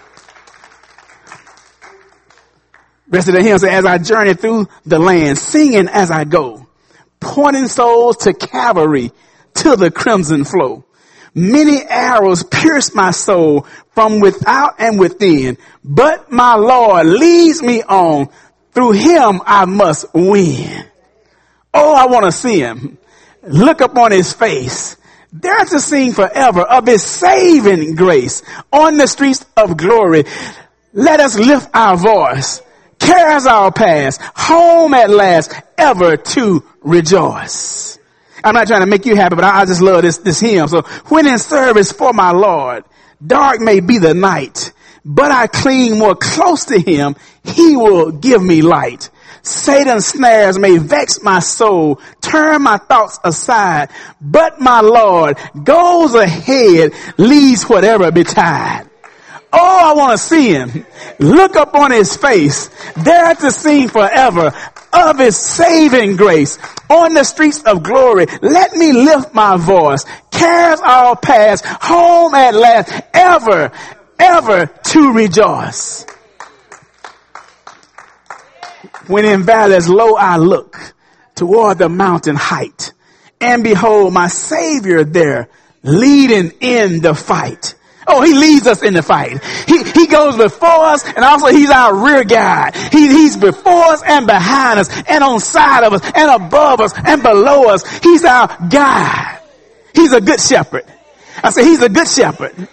Rest of the hymn says, as I journey through the land, singing as I go, pointing souls to Calvary, to the crimson flow. Many arrows pierce my soul from without and within, but my Lord leads me on. Through him I must win. Oh, I want to see him. Look upon his face. Dare to sing forever of his saving grace. On the streets of glory, let us lift our voice. Cares our past, home at last, ever to rejoice. I'm not trying to make you happy, but I, I just love this, this hymn. So when in service for my Lord, dark may be the night, but I cling more close to him. He will give me light. Satan's snares may vex my soul, turn my thoughts aside, but my Lord goes ahead, leads whatever betide. Oh, I want to see him. Look up on his face. Dare to sing forever of his saving grace. On the streets of glory, let me lift my voice. Cares all past, home at last, ever, ever to rejoice. When in valleys low I look toward the mountain height, and behold my Savior there leading in the fight. Oh, he leads us in the fight. He, he goes before us, and also he's our rear guide. He, he's before us and behind us and on side of us and above us and below us. He's our guide. He's a good shepherd. I say he's a good shepherd.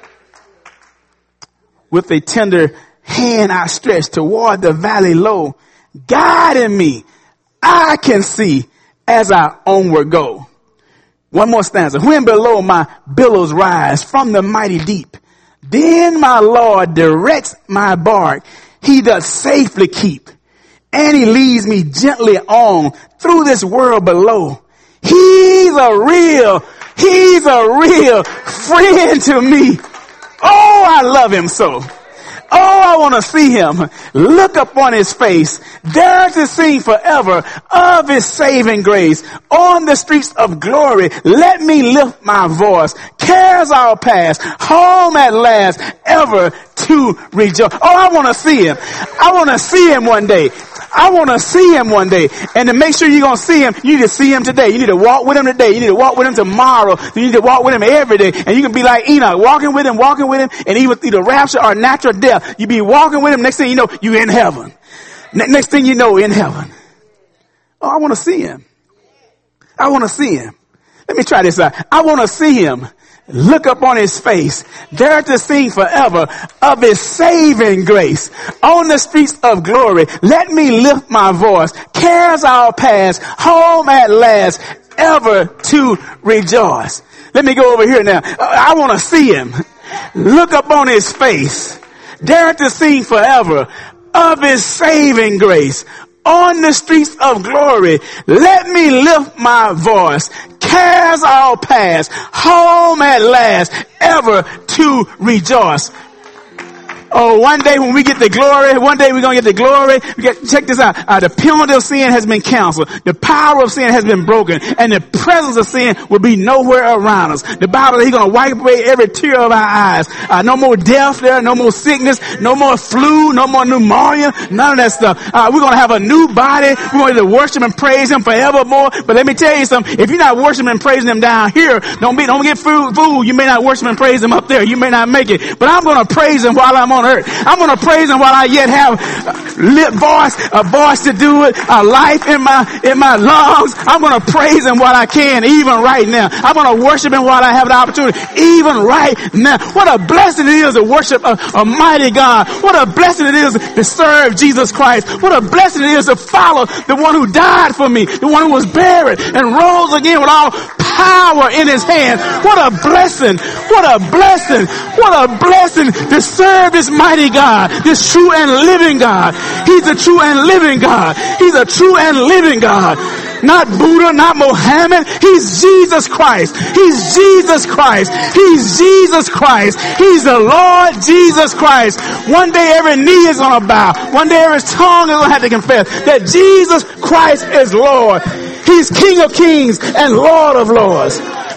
With a tender hand I stretch toward the valley low, guiding me, I can see as I onward go. One more stanza. When below my billows rise from the mighty deep, then my Lord directs my bark. He does safely keep, and he leads me gently on through this world below. He's a real, he's a real friend to me. Oh, I love him so. Oh, I want to see him. Look upon his face. Dare to sing forever of his saving grace. On the streets of glory, let me lift my voice. Cares all past, home at last, ever to rejoice. Oh, I want to see him. I want to see him one day. I want to see him one day. And to make sure you're going to see him, you need to see him today. You need to walk with him today. You need to walk with him tomorrow. You need to walk with him every day. And you can be like Enoch, walking with him, walking with him, and either either rapture or natural death. You be walking with him. Next thing you know, you're in heaven. Ne- next thing you know, in heaven. Oh, I want to see him. I want to see him. Let me try this out. I want to see him. Look up on his face, dare to sing forever of his saving grace. On the streets of glory, let me lift my voice. Cares all past, home at last, ever to rejoice. Let me go over here now. I want to see him. Look up on his face, dare to sing forever of his saving grace. On the streets of glory, let me lift my voice. Cares all past, home at last, ever to rejoice. Oh, one day when we get the glory, one day we're going to get the glory. We get, check this out. Uh, the penalty of sin has been canceled. The power of sin has been broken. And the presence of sin will be nowhere around us. The Bible says he's going to wipe away every tear of our eyes. Uh, no more death there, no more sickness, no more flu, no more pneumonia, none of that stuff. Uh, we're going to have a new body. We're going to worship and praise him forevermore. But let me tell you something. If you're not worshiping and praising him down here, don't be, don't get fooled. Fool. You may not worship and praise him up there. You may not make it. But I'm going to praise him while I'm on earth. I'm going to praise him while I yet have a lip voice, a voice to do it, a life in my, in my lungs. I'm going to praise him while I can, even right now. I'm going to worship him while I have the opportunity, even right now. What a blessing it is to worship a, a mighty God. What a blessing it is to serve Jesus Christ. What a blessing it is to follow the one who died for me, the one who was buried and rose again with all power in his hand. What a blessing. What a blessing. What a blessing to serve this mighty God, this true and living God. He's a true and living God. He's a true and living God. Not Buddha, not Mohammed. He's Jesus Christ. He's Jesus Christ. He's Jesus Christ. He's the Lord Jesus Christ. One day every knee is going to bow. One day every tongue is going to have to confess that Jesus Christ is Lord. He's King of Kings and Lord of Lords.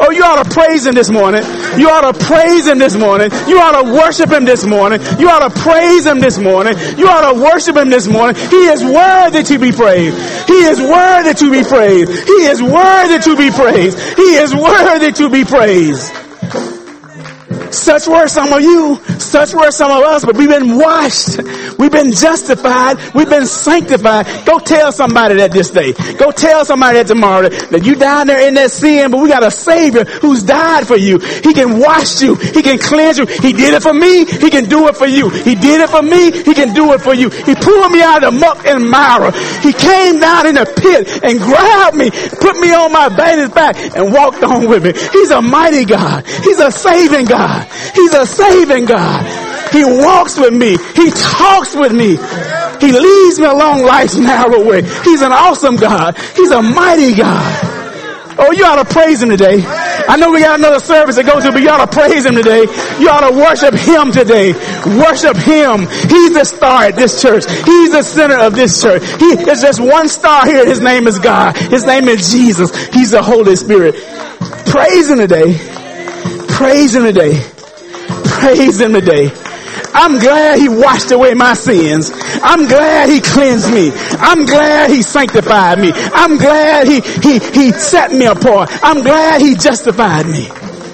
Oh, you ought to praise him this morning. You ought to praise him this morning. You ought to worship him this morning. You ought to praise him this morning. You ought to worship him this morning. He is worthy to be praised. He is worthy to be praised. He is worthy to be praised. He is worthy to be praised. Such were some of you, such were some of us, but we've been washed, we've been justified, we've been sanctified. Go tell somebody that this day. Go tell somebody that tomorrow that you down there in that sin, but we got a Savior who's died for you. He can wash you. He can cleanse you. He did it for me. He can do it for you. He did it for me. He can do it for you. He pulled me out of the muck and mire. He came down in the pit and grabbed me, put me on my baby's back and walked on with me. He's a mighty God. He's a saving God. He's a saving God. He walks with me. He talks with me. He leads me along life's narrow way. He's an awesome God. He's a mighty God. Oh, you ought to praise him today. I know we got another service to go to, but you ought to praise him today. You ought to worship him today. Worship him. He's the star at this church. He's the center of this church. He is just one star here. His name is God. His name is Jesus. He's the Holy Spirit. Praise him today. Praise him today. Praise him today. I'm glad he washed away my sins. I'm glad he cleansed me. I'm glad he sanctified me. I'm glad he, he, he set me apart. I'm glad he justified me.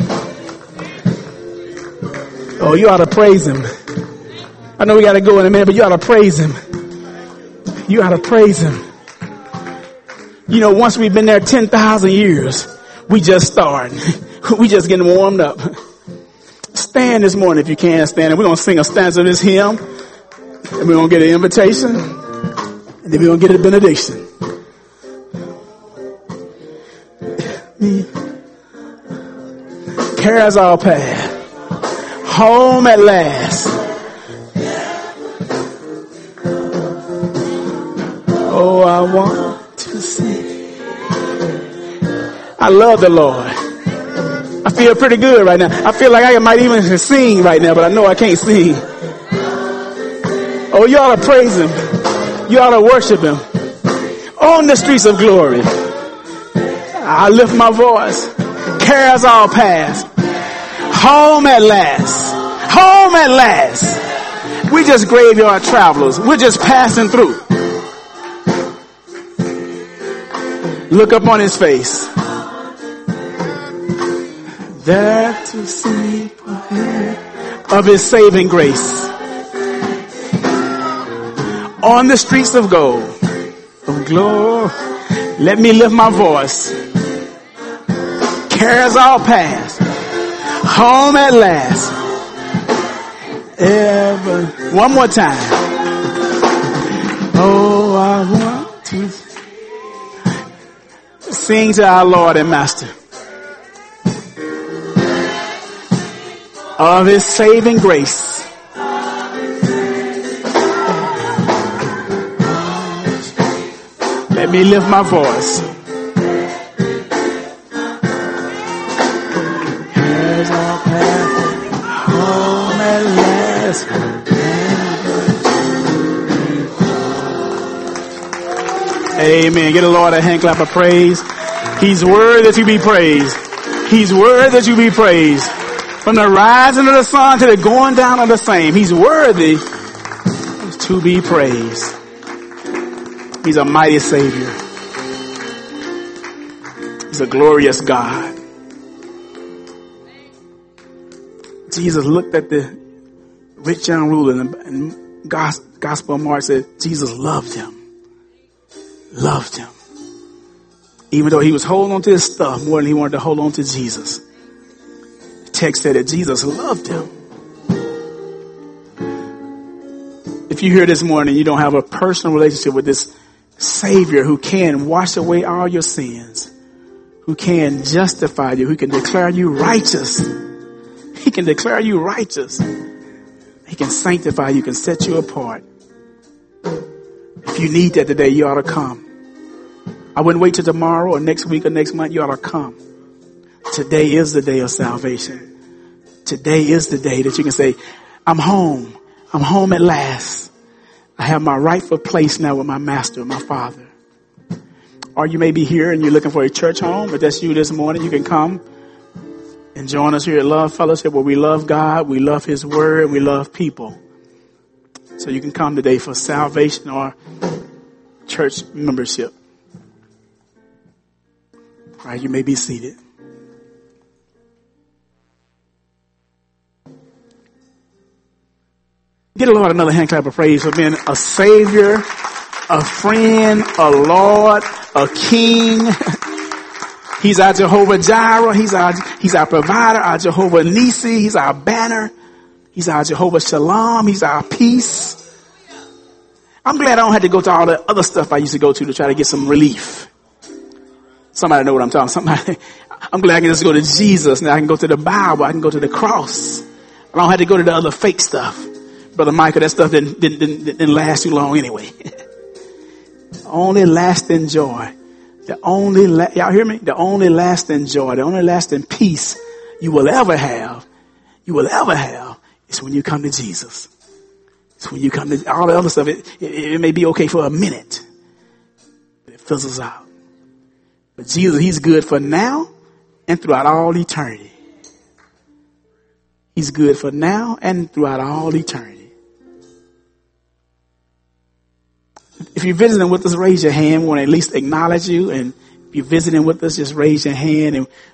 Oh, you ought to praise him. I know we got to go in a minute, but you ought to praise him. You ought to praise him. You know, once we've been there ten thousand years, we just started. We just getting warmed up. Stand this morning if you can stand. And we're going to sing a stanza of this hymn. And we're going to get an invitation. And then we're going to get a benediction. Cares all past. Home at last. Oh, I want to sing. I love the Lord. I feel pretty good right now. I feel like I might even sing right now, but I know I can't sing. Oh, you ought to praise him. You ought to worship him. On the streets of glory, I lift my voice. Cares all past. Home at last. Home at last. We just graveyard travelers. We're just passing through. Look up on his face. There to see of his saving grace. On the streets of gold, of glory, let me lift my voice. Cares all past, home at last. Ever, one more time. Oh, I want to sing to our Lord and Master. Of his saving grace. Let me lift my voice. Cares all past, home at last. Amen. Get the Lord a hand clap of praise. He's worthy to be praised. He's worthy to be praised. From the rising of the sun to the going down of the same. He's worthy to be praised. He's a mighty Savior. He's a glorious God. Jesus looked at the rich young ruler and Gospel of Mark said Jesus loved him. Loved him. Even though he was holding on to his stuff more than he wanted to hold on to Jesus. Text said that Jesus loved him. If you're here this morning, you don't have a personal relationship with this Savior who can wash away all your sins, who can justify you, who can declare you righteous. He can declare you righteous. He can sanctify you, can set you apart. If you need that today, you ought to come. I wouldn't wait till tomorrow or next week or next month. You ought to come. Today is the day of salvation. Today is the day that you can say, I'm home. I'm home at last. I have my rightful place now with my master, my Father. Or you may be here and you're looking for a church home. If that's you this morning, you can come And join us here at Love Fellowship, where we love God, we love His Word, we love people. So you can come today for salvation or church membership. All right, you may be seated. Get a Lord another hand clap of praise for being a Savior, a friend, a Lord, a King. He's our Jehovah Jireh. He's our, he's our provider, our Jehovah Nisi. He's our banner. He's our Jehovah Shalom. He's our peace. I'm glad I don't have to go to all the other stuff I used to go to to try to get some relief. Somebody know what I'm talking about. Somebody, I'm glad I can just go to Jesus. Now I can go to the Bible. I can go to the cross. I don't have to go to the other fake stuff. Brother Michael, that stuff didn't, didn't, didn't, didn't last too long anyway. Only lasting joy. The only, la- y'all hear me? The only lasting joy, the only lasting peace you will ever have, you will ever have, is when you come to Jesus. It's when you come to all the other stuff. It, it, it may be okay for a minute, but it fizzles out. But Jesus, He's good for now and throughout all eternity. He's good for now and throughout all eternity. If you're visiting with us, raise your hand. We want to at least acknowledge you. And if you're visiting with us, just raise your hand and